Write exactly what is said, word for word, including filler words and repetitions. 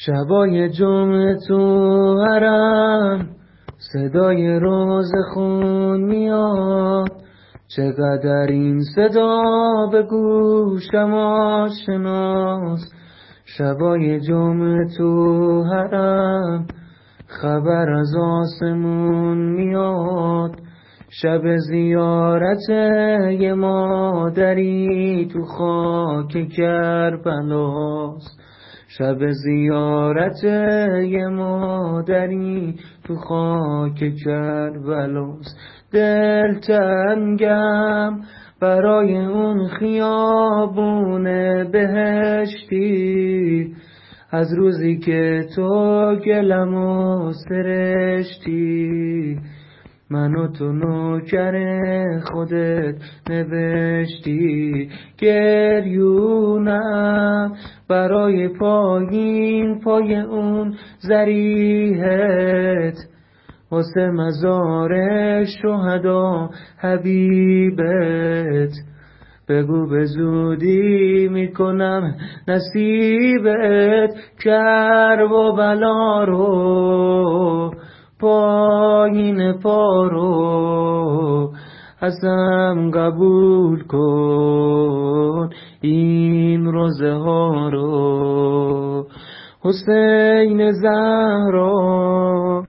شبای جمعه تو حرم صدای روز خون میاد، چقدر این صدا به گوشم آشناست. شبای جمعه تو حرم خبر از آسمون میاد، شب زیارت یه مادری تو خاک کربلاست. شب زیارت یه مادری تو خاک کربلاست. دل تنگم برای اون خیابون بهشتی، از روزی که تو گلمو سرشتی، منو تو نوکر خودت نوشتی. گریونم برای پایین پای اون ضریحت، واسه مزار شهدا حبیبت. بگو به زودی میکنم نصیبت، کرب و بلا رو پایین پا رو ازم قبول کن این روزه ها رو. حسین زهرا